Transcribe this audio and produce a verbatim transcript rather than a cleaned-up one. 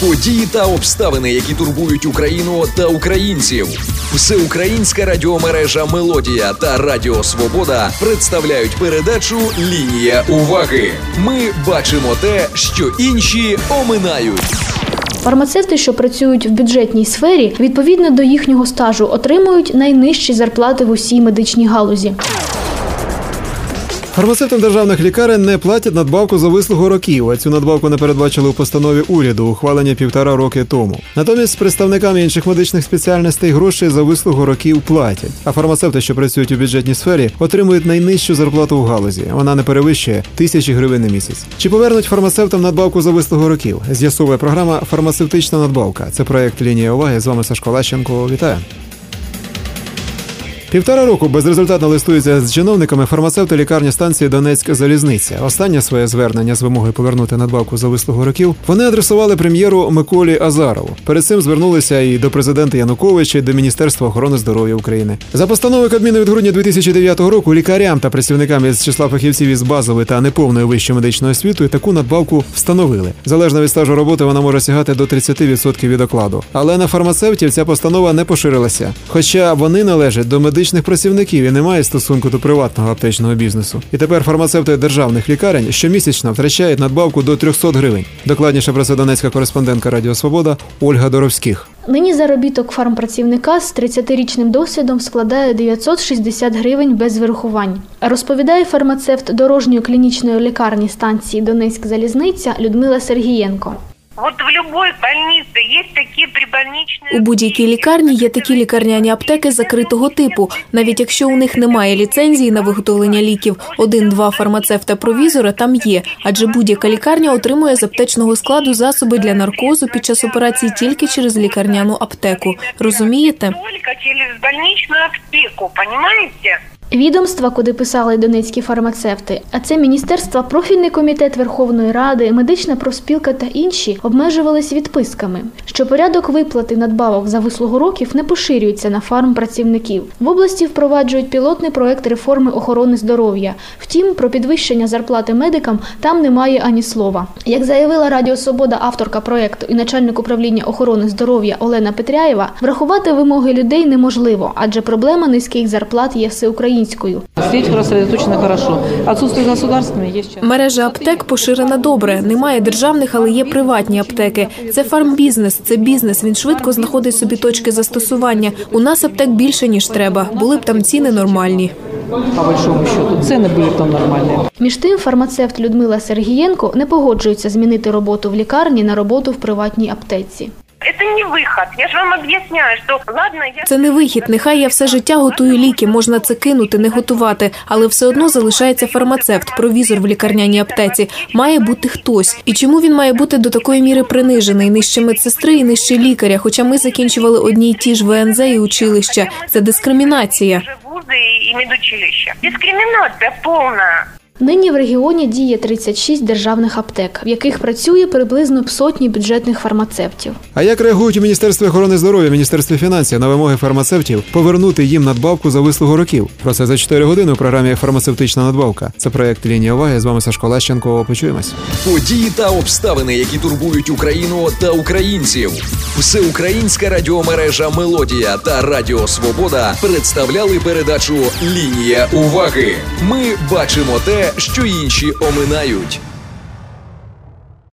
Події та обставини, які турбують Україну та українців. Всеукраїнська радіомережа «Мелодія» та Радіо Свобода представляють передачу «Лінія уваги». Ми бачимо те, що інші оминають. Фармацевти, що працюють в бюджетній сфері, відповідно до їхнього стажу, отримують найнижчі зарплати в усій медичній галузі. Фармацевтам державних лікарень не платять надбавку за вислугу років, а цю надбавку не передбачили у постанові уряду, ухвалені півтора роки тому. Натомість представникам інших медичних спеціальностей гроші за вислугу років платять. А фармацевти, що працюють у бюджетній сфері, отримують найнижчу зарплату в галузі. Вона не перевищує тисячі гривень на місяць. Чи повернуть фармацевтам надбавку за вислугу років? З'ясовує програма «Фармацевтична надбавка». Це проєкт «Лінія уваги». З вами Сашко Лащенко. Вітаю. Півтора року безрезультатно листуються з чиновниками фармацевти лікарні станції «Донецьк-Залізниця». Останнє своє звернення з вимогою повернути надбавку за вислугу років вони адресували прем'єру Миколі Азарову. Перед цим звернулися і до президента Януковича, і до Міністерства охорони здоров'я України. За постановою Кабміну від грудня дві тисячі дев'ятого року лікарям та працівникам із числа фахівців із базової та неповної вищої медичної освіти таку надбавку встановили. Залежно від стажу роботи вона може сягати до тридцять відсотків від окладу. Але на фармацевтів ця постанова не поширилася. Хоча вони належать до медичних працівників і не мають стосунку до приватного аптечного бізнесу. І тепер фармацевти державних лікарень щомісячно втрачають надбавку до триста гривень. Докладніше про це донецька кореспондентка Радіо Свобода Ольга Доровських. Нині заробіток фармпрацівника з тридцятирічним досвідом складає дев'ятсот шістдесят гривень без вирахувань. Розповідає фармацевт дорожньої клінічної лікарні станції «Донецьк-Залізниця» Людмила Сергієнко. От в будь-якій больниці є такі прибольничні... У будь-якій лікарні є такі лікарняні аптеки закритого типу. Навіть якщо у них немає ліцензії на виготовлення ліків, один-два фармацевта-провізора там є. Адже будь-яка лікарня отримує з аптечного складу засоби для наркозу під час операції тільки через лікарняну аптеку. Розумієте? Тільки через больничну аптеку, розумієте? Відомства, куди писали донецькі фармацевти, а це Міністерство, профільний комітет Верховної Ради, медична профспілка та інші, обмежувались відписками, що порядок виплати надбавок за вислугу років не поширюється на фармпрацівників. В області впроваджують пілотний проект реформи охорони здоров'я. Втім, про підвищення зарплати медикам там немає ані слова. Як заявила Радіо Свобода авторка проекту і начальник управління охорони здоров'я Олена Петряєва, врахувати вимоги людей неможливо, адже проблема низьких зарплат є всеукраїнською. Сеть розсередоточена хорошо. Отсутствие государственної є ще. Мережа аптек поширена добре. Немає державних, але є приватні аптеки. Це фармбізнес, це бізнес. Він швидко знаходить собі точки застосування. У нас аптек більше, ніж треба. Були б там ціни нормальні. По большому счету, ціни були б там нормальні. Між тим, фармацевт Людмила Сергієнко не погоджується змінити роботу в лікарні на роботу в приватній аптеці. Це не вихід. Я ж вам об'ясняю, що ладно, я... Це не вихід. Нехай я все життя готую ліки, можна це кинути, не готувати. Але все одно залишається фармацевт, провізор в лікарняній аптеці. Має бути хтось. І чому він має бути до такої міри принижений? Нижче медсестри і нижче лікаря, хоча ми закінчували одні й ті ж В Н З і училища. Це дискримінація. Вузи і медучилища. Дискримінація повна. Нині в регіоні діє тридцять шість державних аптек, в яких працює приблизно сотні бюджетних фармацевтів. А як реагують у Міністерстві охорони здоров'я, Міністерстві фінансів на вимоги фармацевтів повернути їм надбавку за вислугу років? Про це за чотири години у програмі «Фармацевтична надбавка». Це проєкт «Лінія уваги». З вами Сашко Лащенко. Почуємось. Події та обставини, які турбують Україну та українців. Всеукраїнська радіомережа «Мелодія» та Радіо Свобода представляли передачу «Лінія уваги». Ми бачимо те, що інші оминають.